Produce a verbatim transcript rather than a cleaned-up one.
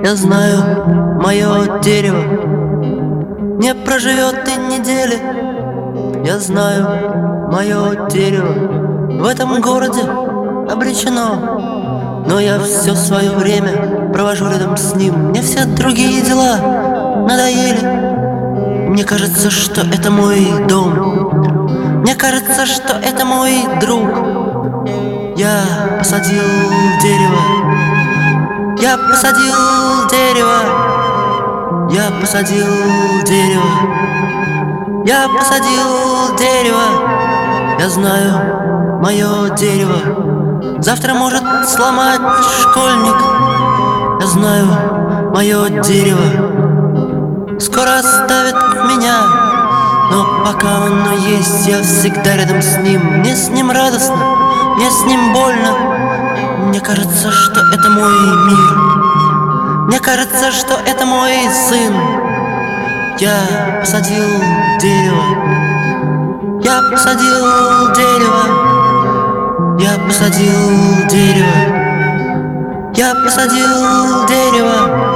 Я знаю, мое дерево не проживет и недели. Я знаю, мое дерево в этом городе обречено. Но я все свое время провожу рядом с ним. Мне все другие дела надоели. Мне кажется, что это мой дом. Мне кажется, что это мой друг. Я посадил дерево. Я посадил дерево. Я посадил дерево. Я посадил дерево. Я знаю, мое дерево завтра может сломать школьник. Я знаю, мое дерево скоро оставит меня. Но пока оно есть, я всегда рядом с ним. Мне с ним радостно, мне с ним больно. Мне кажется, что это мой мир. Мне кажется, что это мой сын. Я посадил дерево. Я посадил дерево. Я посадил дерево. Я посадил дерево.